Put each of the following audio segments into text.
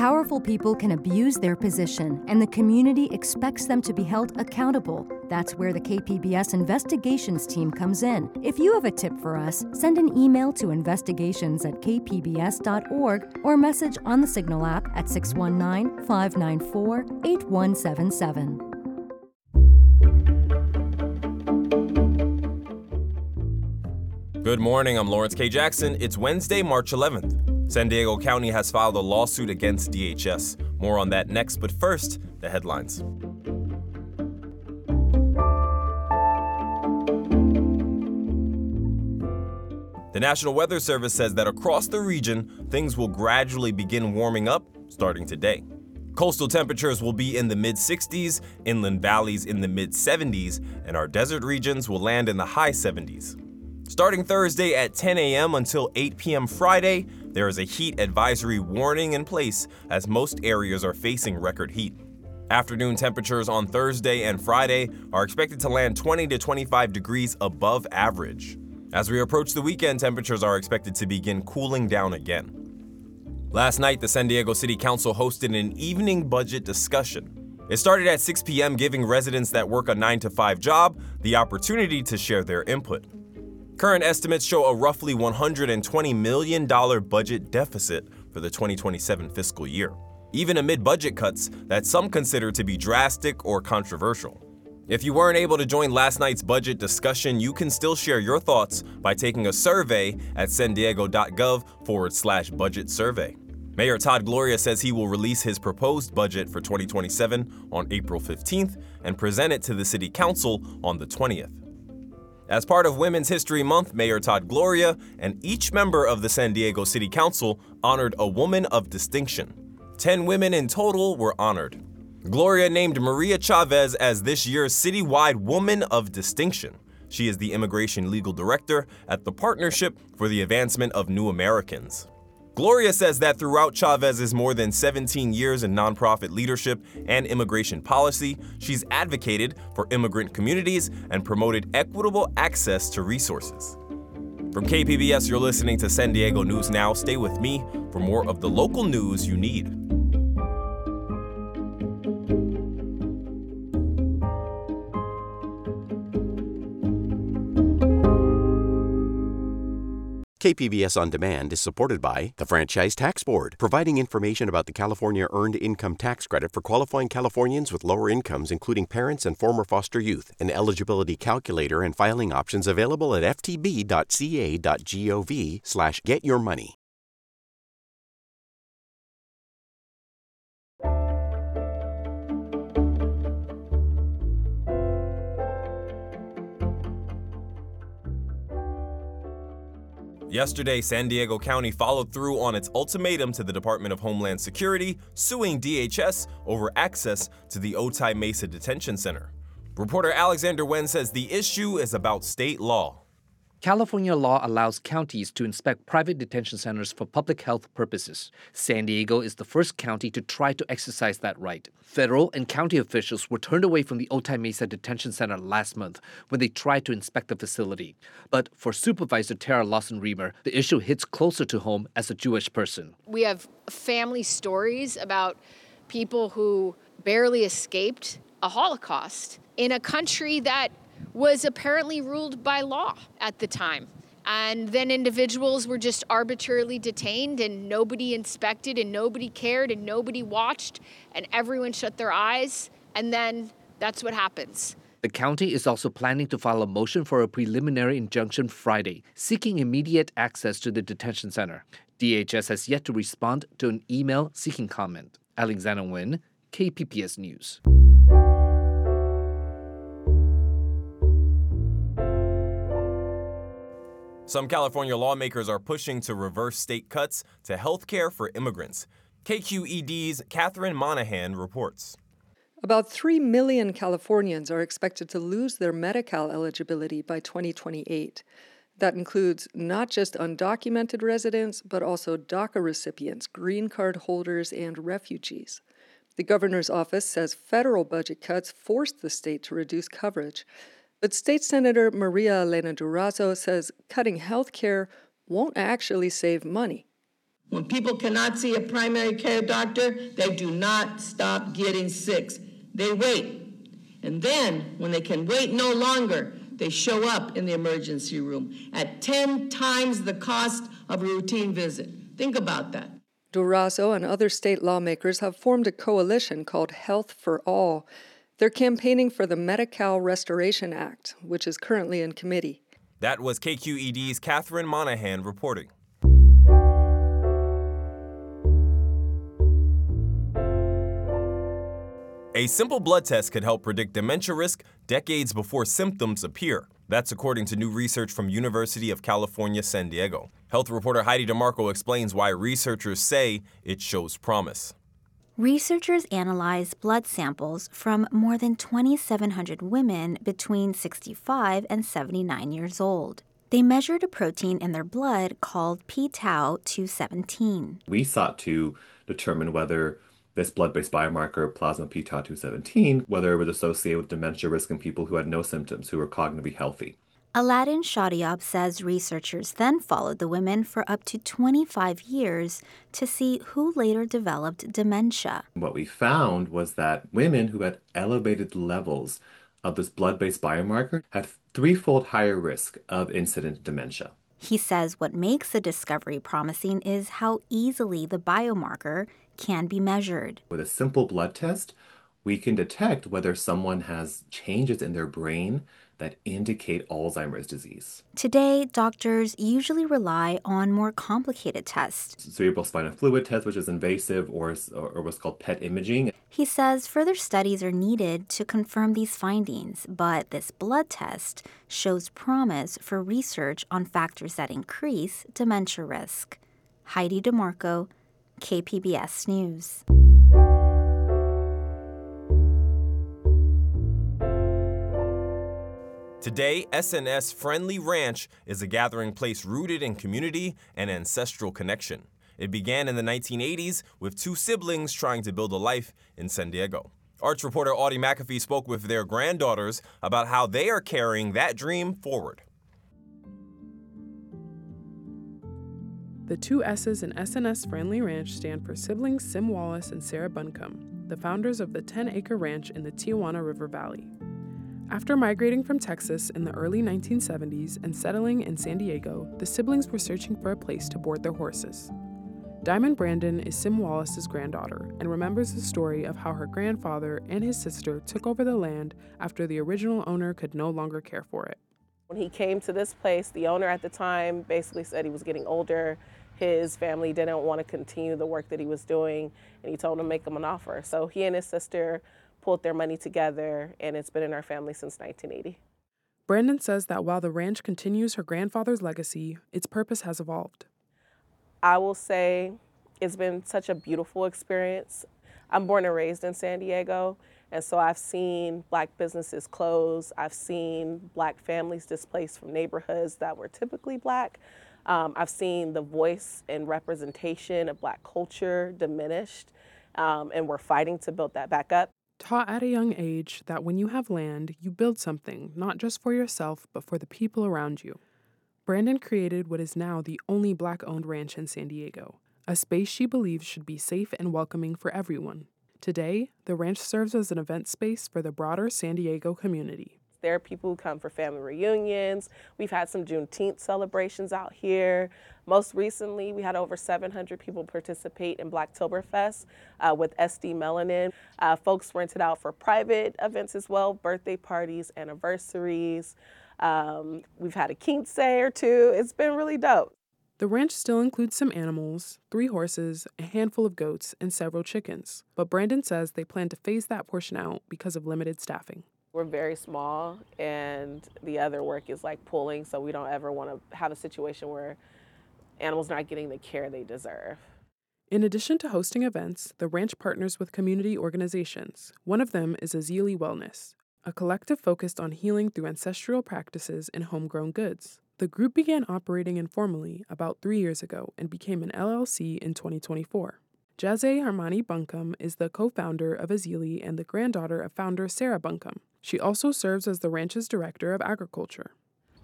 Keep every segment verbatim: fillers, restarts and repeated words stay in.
Powerful people can abuse their position, and the community expects them to be held accountable. That's where the K P B S investigations team comes in. If you have a tip for us, send an email to investigations at k p b s dot org or message on the Signal app at six one nine, five nine four, eight one seven seven. Good morning, I'm Lawrence K. Jackson. It's Wednesday, March eleventh. San Diego County has filed a lawsuit against D H S. More on that next, but first, the headlines. The National Weather Service says that across the region, things will gradually begin warming up starting today. Coastal temperatures will be in the mid sixties, inland valleys in the mid seventies, and our desert regions will land in the high seventies. Starting Thursday at ten a.m. until eight p.m. Friday, there is a heat advisory warning in place as most areas are facing record heat. Afternoon temperatures on Thursday and Friday are expected to land twenty to twenty-five degrees above average. As we approach the weekend, temperatures are expected to begin cooling down again. Last night, the San Diego City Council hosted an evening budget discussion. It started at six p.m., giving residents that work a nine to five job the opportunity to share their input. Current estimates show a roughly one hundred twenty million dollars budget deficit for the twenty twenty-seven fiscal year, even amid budget cuts that some consider to be drastic or controversial. If you weren't able to join last night's budget discussion, you can still share your thoughts by taking a survey at san diego dot gov forward slash budget survey. Mayor Todd Gloria says he will release his proposed budget for twenty twenty-seven on April fifteenth and present it to the City Council on the twentieth. As part of Women's History Month, Mayor Todd Gloria and each member of the San Diego City Council honored a woman of distinction. Ten women in total were honored. Gloria named Maria Chavez as this year's citywide Woman of Distinction. She is the Immigration Legal Director at the Partnership for the Advancement of New Americans. Gloria says that throughout Chavez's more than seventeen years in nonprofit leadership and immigration policy, she's advocated for immigrant communities and promoted equitable access to resources. From K P B S, you're listening to San Diego News Now. Stay with me for more of the local news you need. K P B S On Demand is supported by the Franchise Tax Board, providing information about the California Earned Income Tax Credit for qualifying Californians with lower incomes, including parents and former foster youth. An eligibility calculator and filing options available at f t b dot c a dot gov slash get your money. Yesterday, San Diego County followed through on its ultimatum to the Department of Homeland Security, suing D H S over access to the Otay Mesa Detention Center. Reporter Alexander Wen says the issue is about state law. California law allows counties to inspect private detention centers for public health purposes. San Diego is the first county to try to exercise that right. Federal and county officials were turned away from the Otay Mesa Detention Center last month when they tried to inspect the facility. But for Supervisor Tara Lawson-Remer, the issue hits closer to home as a Jewish person. We have family stories about people who barely escaped a Holocaust in a country that was apparently ruled by law at the time. And then individuals were just arbitrarily detained and nobody inspected and nobody cared and nobody watched and everyone shut their eyes. And then that's what happens. The county is also planning to file a motion for a preliminary injunction Friday, seeking immediate access to the detention center. D H S has yet to respond to an email seeking comment. Alexander Nguyen, K P B S News. Some California lawmakers are pushing to reverse state cuts to health care for immigrants. K Q E D's Catherine Monahan reports. About three million Californians are expected to lose their Medi-Cal eligibility by twenty twenty-eight. That includes not just undocumented residents, but also DACA recipients, green card holders, and refugees. The governor's office says federal budget cuts forced the state to reduce coverage. But State Senator Maria Elena Durazo says cutting health care won't actually save money. When people cannot see a primary care doctor, they do not stop getting sick. They wait. And then, when they can wait no longer, they show up in the emergency room at ten times the cost of a routine visit. Think about that. Durazo and other state lawmakers have formed a coalition called Health for All. They're campaigning for the Medi-Cal Restoration Act, which is currently in committee. That was K Q E D's Catherine Monahan reporting. A simple blood test could help predict dementia risk decades before symptoms appear. That's according to new research from University of California, San Diego. Health reporter Heidi DeMarco explains why researchers say it shows promise. Researchers analyzed blood samples from more than twenty-seven hundred women between sixty-five and seventy-nine years old. They measured a protein in their blood called p tau two seventeen. We sought to determine whether this blood-based biomarker, plasma p tau two seventeen, whether it was associated with dementia risk in people who had no symptoms, who were cognitively healthy. Aladdin Shadiab says researchers then followed the women for up to twenty-five years to see who later developed dementia. What we found was that women who had elevated levels of this blood-based biomarker had threefold higher risk of incident dementia. He says what makes the discovery promising is how easily the biomarker can be measured. With a simple blood test, we can detect whether someone has changes in their brain that indicate Alzheimer's disease. Today, doctors usually rely on more complicated tests. Cerebral spinal fluid test, which is invasive, or, or what's called P E T imaging. He says further studies are needed to confirm these findings, but this blood test shows promise for research on factors that increase dementia risk. Heidi DeMarco, K P B S News. Today, S N S Friendly Ranch is a gathering place rooted in community and ancestral connection. It began in the nineteen eighties with two siblings trying to build a life in San Diego. Arts reporter Audie McAfee spoke with their granddaughters about how they are carrying that dream forward. The two S's in S N S Friendly Ranch stand for siblings Sim Wallace and Sarah Buncombe, the founders of the ten-acre ranch in the Tijuana River Valley. After migrating from Texas in the early nineteen seventies and settling in San Diego, the siblings were searching for a place to board their horses. Diamond Brandon is Sim Wallace's granddaughter and remembers the story of how her grandfather and his sister took over the land after the original owner could no longer care for it. When he came to this place, the owner at the time basically said he was getting older. His family didn't want to continue the work that he was doing, and he told him to make him an offer. So he and his sister pulled their money together, and it's been in our family since nineteen eighty. Brandon says that while the ranch continues her grandfather's legacy, its purpose has evolved. I will say it's been such a beautiful experience. I'm born and raised in San Diego, and so I've seen Black businesses close. I've seen Black families displaced from neighborhoods that were typically Black. Um, I've seen the voice and representation of Black culture diminished, um, and we're fighting to build that back up. Taught at a young age that when you have land, you build something, not just for yourself, but for the people around you. Brandon created what is now the only Black-owned ranch in San Diego, a space she believes should be safe and welcoming for everyone. Today, the ranch serves as an event space for the broader San Diego community. There are people who come for family reunions. We've had some Juneteenth celebrations out here. Most recently, we had over seven hundred people participate in Blacktoberfest uh, with S D Melanin. Uh, folks rented out for private events as well, birthday parties, anniversaries. Um, we've had a quince or two. It's been really dope. The ranch still includes some animals, three horses, a handful of goats, and several chickens. But Brandon says they plan to phase that portion out because of limited staffing. We're very small, and the other work is like pulling, so we don't ever want to have a situation where animals not getting the care they deserve. In addition to hosting events, the ranch partners with community organizations. One of them is Azili Wellness, a collective focused on healing through ancestral practices and homegrown goods. The group began operating informally about three years ago and became an L L C in twenty twenty-four. Jazzy Harmani Buncombe is the co-founder of Azili and the granddaughter of founder Sarah Buncombe. She also serves as the ranch's director of agriculture.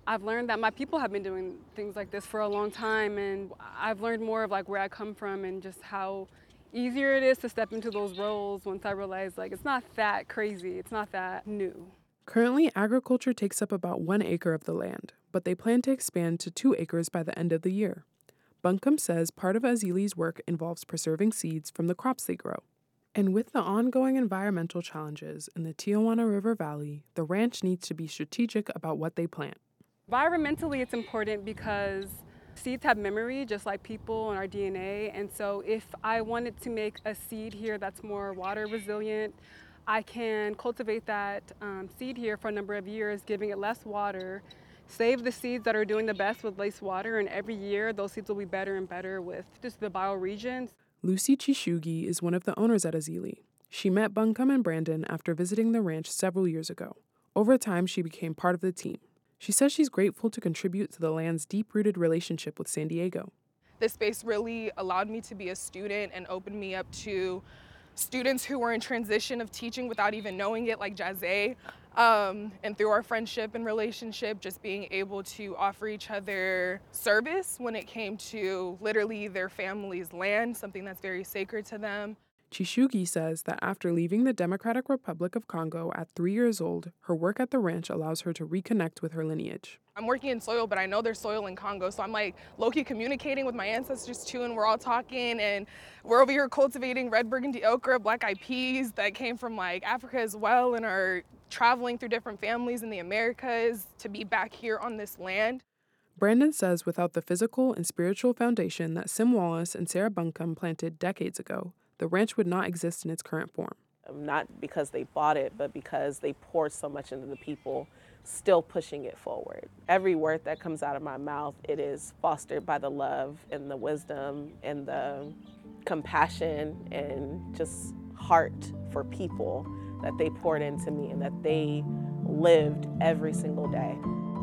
I've learned that my people have been doing things like this for a long time, and I've learned more of like where I come from and just how easier it is to step into those roles once I realized like it's not that crazy, it's not that new. Currently, agriculture takes up about one acre of the land, but they plan to expand to two acres by the end of the year. Buncombe says part of Azili's work involves preserving seeds from the crops they grow. And with the ongoing environmental challenges in the Tijuana River Valley, the ranch needs to be strategic about what they plant. Environmentally, it's important because seeds have memory, just like people and our D N A. And so if I wanted to make a seed here that's more water resilient, I can cultivate that um, seed here for a number of years, giving it less water, save the seeds that are doing the best with less water, and every year those seeds will be better and better with just the bioregions. Lucy Chishugi is one of the owners at Azili. She met Buncombe and Brandon after visiting the ranch several years ago. Over time, she became part of the team. She says she's grateful to contribute to the land's deep-rooted relationship with San Diego. This space really allowed me to be a student and opened me up to students who were in transition of teaching without even knowing it, like Jazé. Um, and through our friendship and relationship, just being able to offer each other service when it came to literally their family's land, something that's very sacred to them. Chishugi says that after leaving the Democratic Republic of Congo at three years old, her work at the ranch allows her to reconnect with her lineage. I'm working in soil, but I know there's soil in Congo, so I'm like low-key communicating with my ancestors too, and we're all talking, and we're over here cultivating red burgundy okra, black-eyed peas that came from like Africa as well, and are traveling through different families in the Americas to be back here on this land. Brandon says without the physical and spiritual foundation that Sim Wallace and Sarah Buncombe planted decades ago, the ranch would not exist in its current form. Not because they bought it, but because they poured so much into the people, still pushing it forward. Every word that comes out of my mouth, it is fostered by the love and the wisdom and the compassion and just heart for people that they poured into me and that they lived every single day.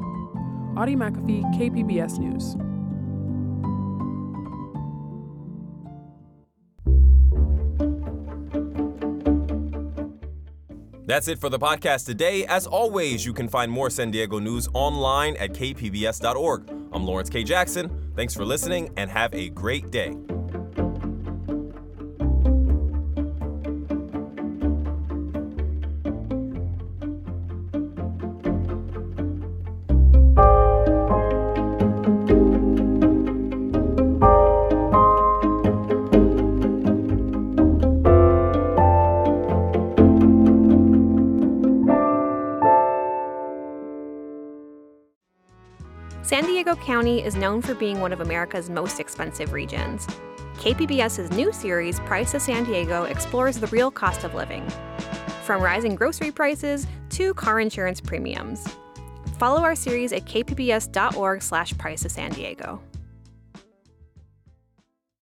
Audie McAfee, K P B S News. That's it for the podcast today. As always, you can find more San Diego news online at k p b s dot org. I'm Lawrence K. Jackson. Thanks for listening and have a great day. San Diego County is known for being one of America's most expensive regions. KPBS's new series, Price of San Diego, explores the real cost of living, from rising grocery prices to car insurance premiums. Follow our series at k p b s dot org slash price of San Diego.